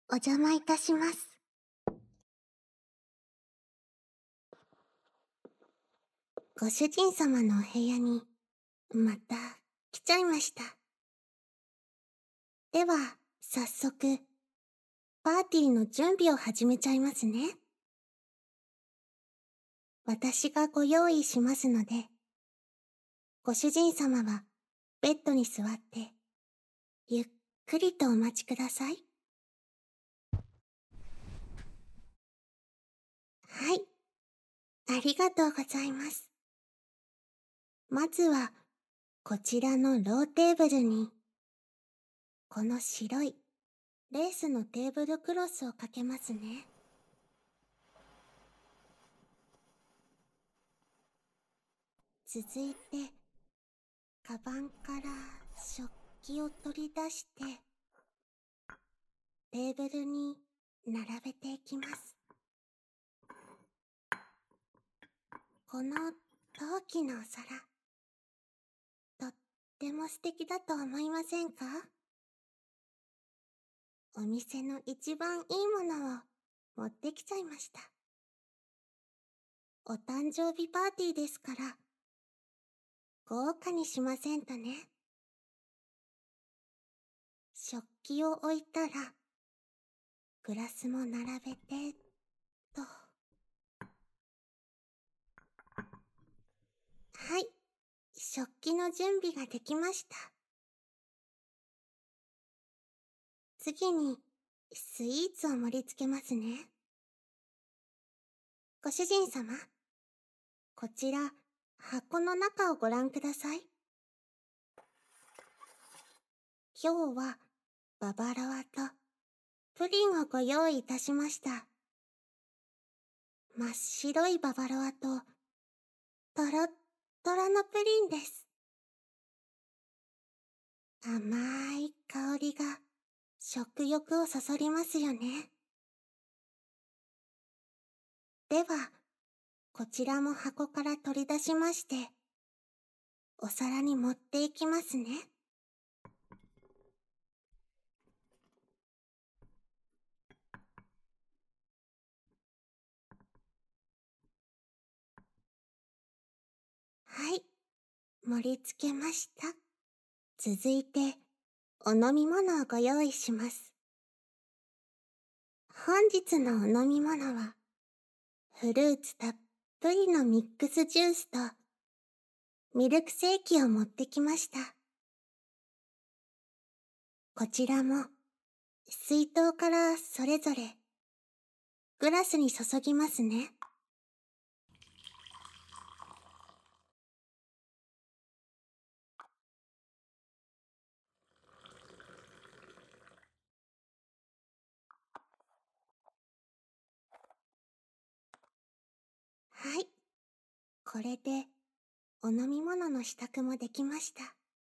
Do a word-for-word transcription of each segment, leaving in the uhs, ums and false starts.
お邪魔いたします。ご主人様のお部屋に、また来ちゃいました。では、早速、パーティーの準備を始めちゃいますね。私がご用意しますので、ご主人様はベッドに座って、ゆっくりとお待ちください。はい、ありがとうございます。まずは、こちらのローテーブルに、この白いレースのテーブルクロスをかけますね。続いて、カバンから食器を取り出して、テーブルに並べていきます。この陶器のお皿、とっても素敵だと思いませんか？お店の一番いいものを持ってきちゃいました。お誕生日パーティーですから、豪華にしませんとね。食器を置いたら、グラスも並べて、と。はい、食器の準備ができました。次に、スイーツを盛り付けますね。ご主人様、こちら、箱の中をご覧ください。今日は、ババロアと、プリンをご用意いたしました。真っ白いババロアと、とろっとろのプリンです。甘い香りが、食欲をそそりますよね。では、こちらも箱から取り出しまして、お皿に盛っていきますね。はい、盛り付けました。続いて、お飲み物をご用意します。本日のお飲み物は、フルーツたっぷりのミックスジュースと、ミルクセーキを持ってきました。こちらも、水筒からそれぞれ、グラスに注ぎますね。はい。これで、お飲み物の支度もできました。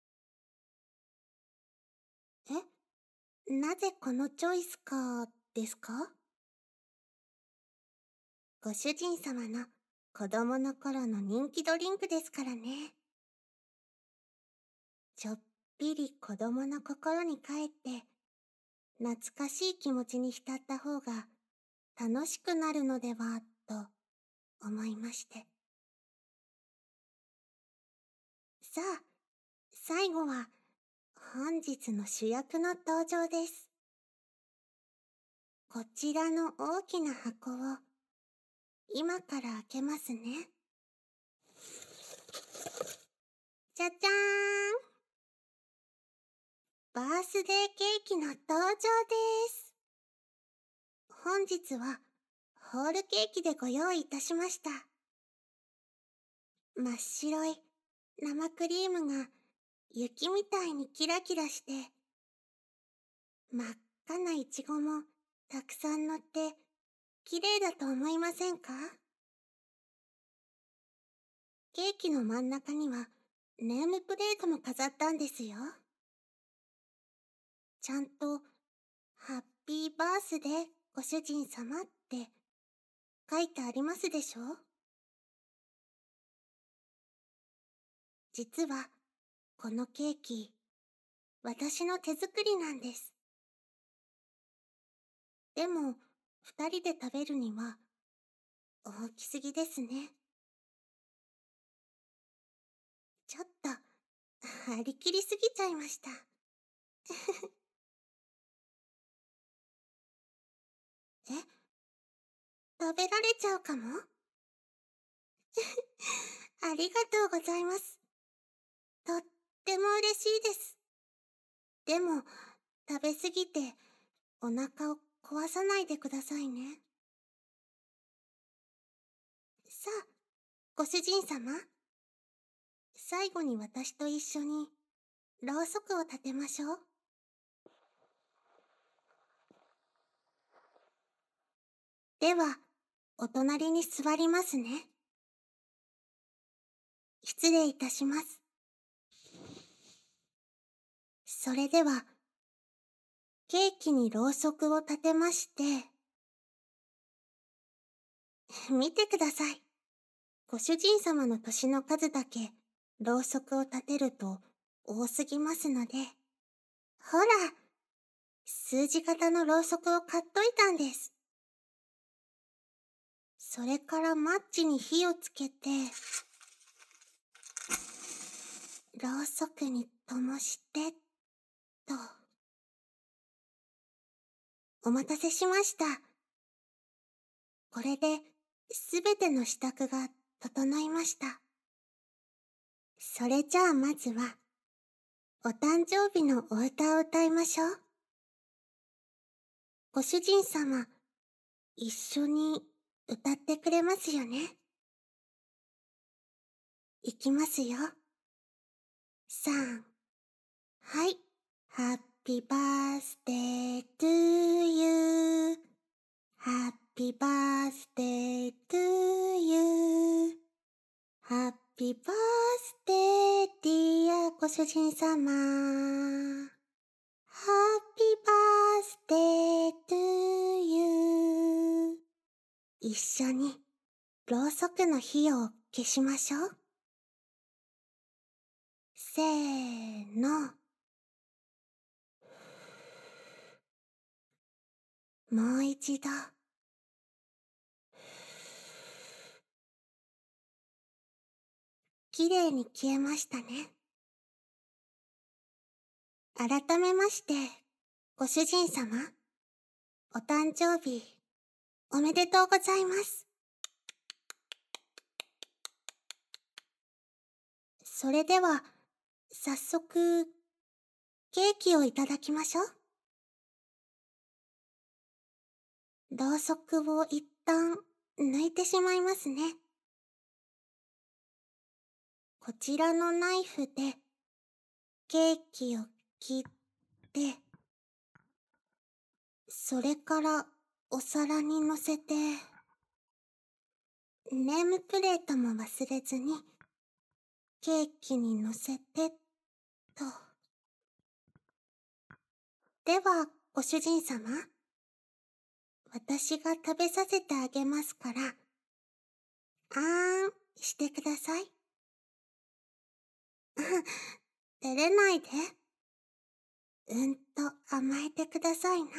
え、なぜこのチョイスか、ですか？ご主人様の子供の頃の人気ドリンクですからね。ちょっぴり子供の心に帰って、懐かしい気持ちに浸った方が楽しくなるのでは、と思いまして。さあ、最後は本日の主役の登場です。こちらの大きな箱を今から開けますね。じゃじゃーん！バースデーケーキの登場です。本日はホールケーキでご用意いたしました。真っ白い生クリームが雪みたいにキラキラして、真っ赤なイチゴもたくさん乗って綺麗だと思いませんか？ケーキの真ん中にはネームプレートも飾ったんですよ。ちゃんとハッピーバースデーご主人様って書いてありますでしょ？実はこのケーキ、私の手作りなんです。 でも、二人で食べるには大きすぎですね。ちょっと、張り切りすぎちゃいました。え、食べられちゃうかも？ありがとうございます。とっても嬉しいです。でも、食べすぎてお腹を壊さないでくださいね。さあ、ご主人様。最後に私と一緒にろうそくを立てましょう。では、お隣に座りますね。失礼いたします。それでは、ケーキにろうそくを立てまして、見てください。ご主人様の年の数だけ、ろうそくを立てると多すぎますので、ほら、数字型のろうそくを買っといたんです。それからマッチに火をつけて、ろうそくに灯して、と。お待たせしました。これで、すべての支度が整いました。それじゃあまずは、お誕生日のお歌を歌いましょう。ご主人様、一緒に歌ってくれますよね。いきますよ。さん、はい。Happy birthday to you. Happy birthday to you. Happy birthday, dear ご主人様。Happy birthday to you. 一緒にろうそくの火を消しましょう。せーの。もう一度。きれいに消えましたね。改めまして、ご主人様、お誕生日、おめでとうございます。それでは、早速、ケーキをいただきましょう。ろうそくを一旦抜いてしまいますね。こちらのナイフで、ケーキを切って、それからお皿に乗せて、ネームプレートも忘れずに、ケーキに乗せて、と。では、ご主人様。私が食べさせてあげますから、あーんしてください。照れないで。うんと甘えてくださいな。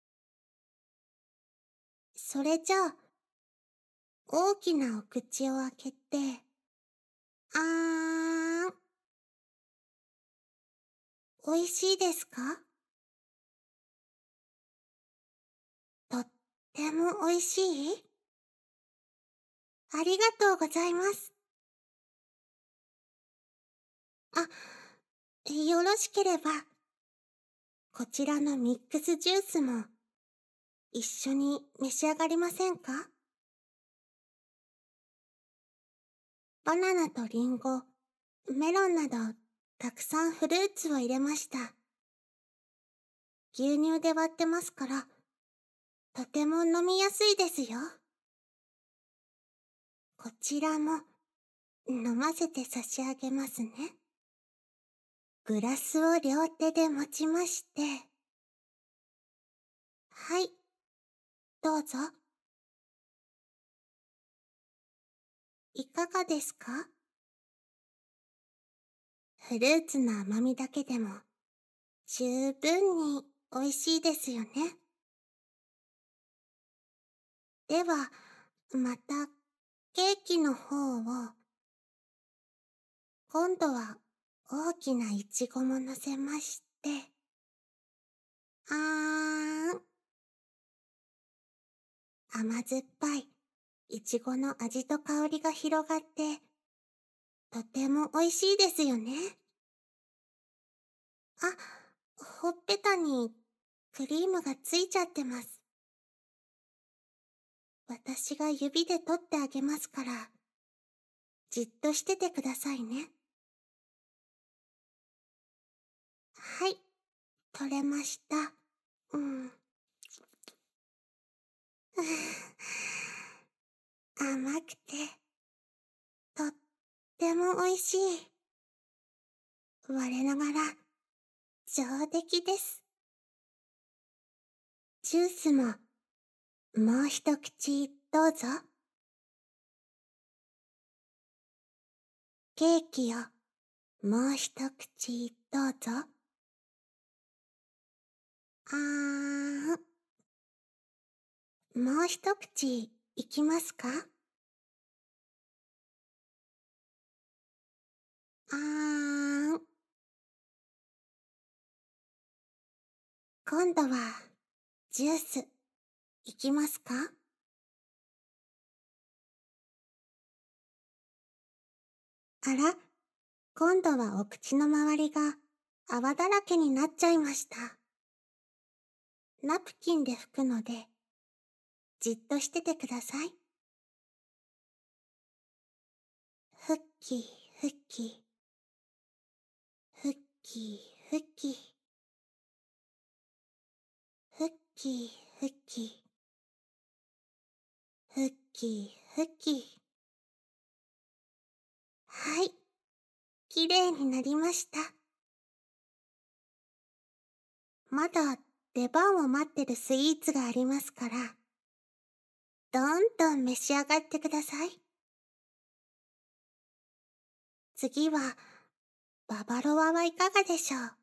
それじゃあ、大きなお口を開けて、あーん。おいしいですか？とってもおいしい？ありがとうございます。あ、よろしければ、こちらのミックスジュースも一緒に召し上がりませんか？バナナとリンゴ、メロンなどたくさんフルーツを入れました。牛乳で割ってますから、とても飲みやすいですよ。こちらも飲ませて差し上げますね。グラスを両手で持ちまして、はい、どうぞ。いかがですか？フルーツの甘みだけでも十分に美味しいですよね。 では、また、ケーキの方を、今度は大きないちごも乗せまして、あーん。甘酸っぱいいちごの味と香りが広がって、とても美味しいですよね。あ、ほっぺたにクリームがついちゃってます。私が指で取ってあげますから、じっとしててくださいね。はい、取れました。うん。甘くて、とっても美味しい。我ながら、上出来です。ジュースも、もう一口どうぞ。ケーキを、もう一口どうぞ。あーん。もう一口いきますか？あーん。今度は、ジュース、いきますか？あら、今度はお口の周りが泡だらけになっちゃいました。ナプキンで拭くので、じっとしててください。ふっきふっき、ふっきふっき、ふっきふっき、ふっきふっき。はい、きれいになりました。まだ出番を待ってるスイーツがありますから、どんどん召し上がってください。次は、ババロアはいかがでしょう？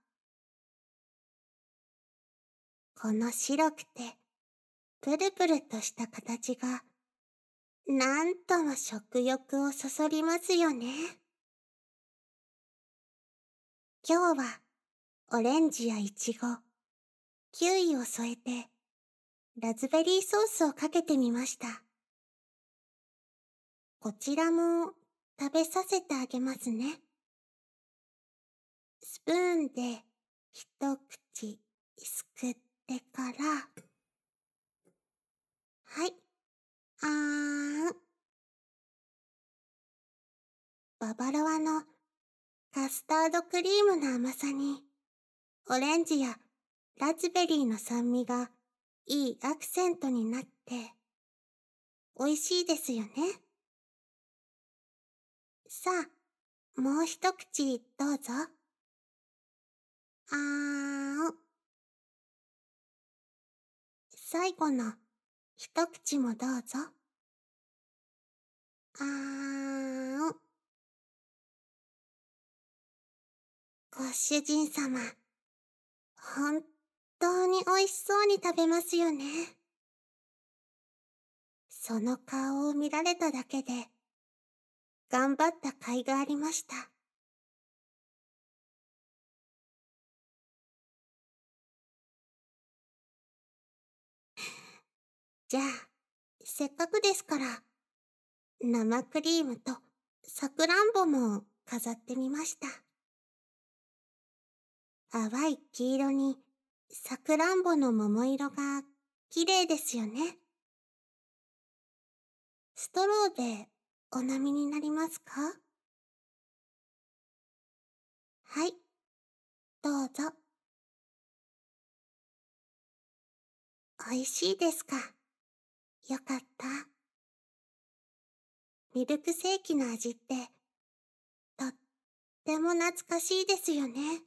この白くて、プルプルとした形が、なんとも食欲をそそりますよね。今日は、オレンジやイチゴ、キウイを添えて、ラズベリーソースをかけてみました。こちらも食べさせてあげますね。スプーンで一口すくってから、はい、あーん。ババロアのカスタードクリームの甘さに、オレンジやラズベリーの酸味がいいアクセントになって、美味しいですよね。さあ、もう一口どうぞ。あーん。最後の一口もどうぞ。あーん。ご主人様、本当に美味しそうに食べますよね。その顔を見られただけで、頑張った甲斐がありました。じゃあ、せっかくですから、生クリームとさくらんぼも飾ってみました。淡い黄色にさくらんぼの桃色が綺麗ですよね。ストローでお飲みになりますか？はい、どうぞ。おいしいですか？よかった。ミルクセーキの味って、とっても懐かしいですよね。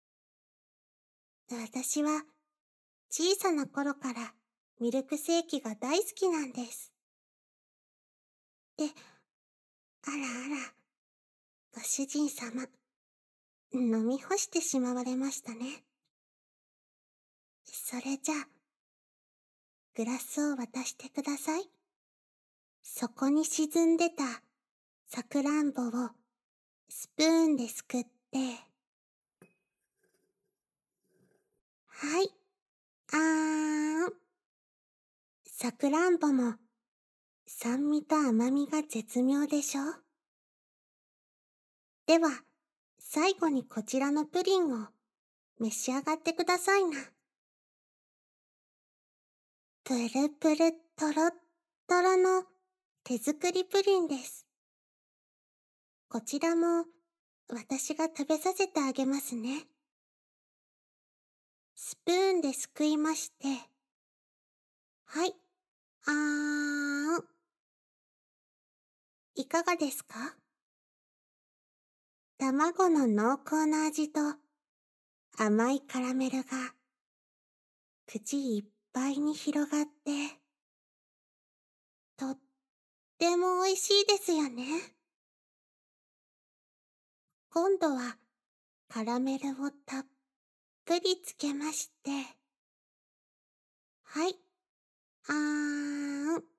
私は小さな頃からミルクセーキが大好きなんです。で、あらあら、ご主人様、飲み干してしまわれましたね。それじゃあ、グラスを渡してください。 そこに沈んでたさくらんぼをスプーンですくって、はい、あーん。さくらんぼも酸味と甘みが絶妙でしょ。では、最後にこちらのプリンを召し上がってくださいな。プルプルトロットロの手作りプリンです。こちらも私が食べさせてあげますね。スプーンですくいまして、はい、あーん。いかがですか？卵の濃厚な味と甘いカラメルが口いっぱいに広がって、とっても美味しいですよね。今度はカラメルをたっぷりつけまして、はい、あーん。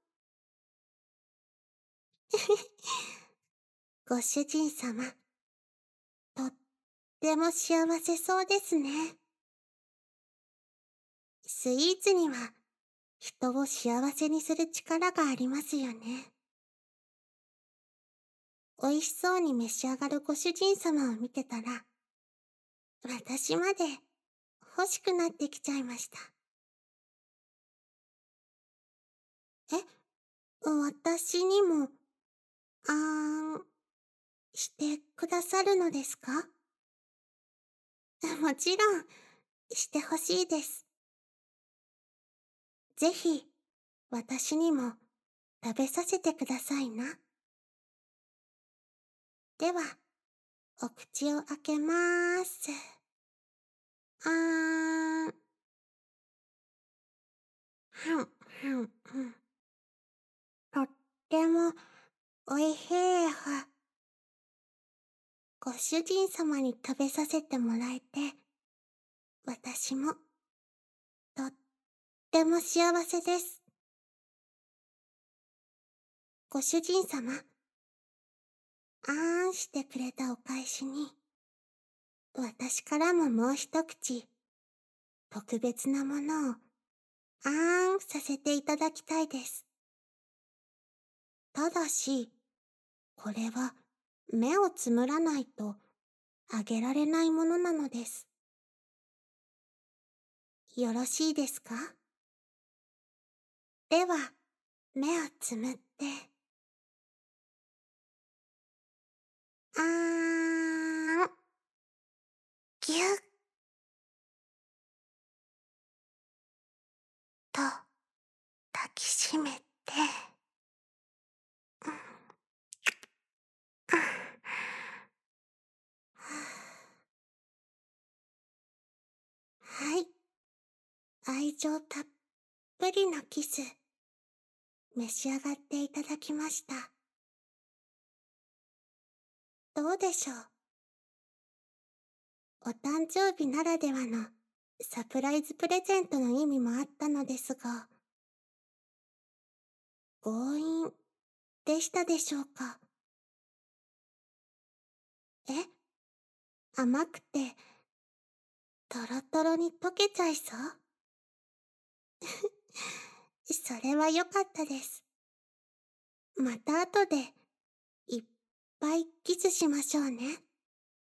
ご主人様、とっても幸せそうですね。スイーツには人を幸せにする力がありますよね。美味しそうに召し上がるご主人様を見てたら、私まで欲しくなってきちゃいました。え、私にも、あーん、してくださるのですか？もちろん、してほしいです。ぜひ、私にも食べさせてくださいな。では、お口を開けまーす。あーん、ふん、ふん、ふん。とっても、おいしいです。ご主人様に食べさせてもらえて、私も、とっても幸せです。ご主人様、あーんしてくれたお返しに、私からももう一口、特別なものを、あーんさせていただきたいです。ただし、これは目をつむらないとあげられないものなのです。よろしいですか？では、目をつむって、あーん、ぎゅっと抱きしめて、うん、うん、はい、愛情たっぷりのキス、召し上がっていただきました。どうでしょう？お誕生日ならではのサプライズプレゼントの意味もあったのですが、強引でしたでしょうか？え、甘くてトロトロに溶けちゃいそう？それは良かったです。また後でいっぱいキスしましょうね。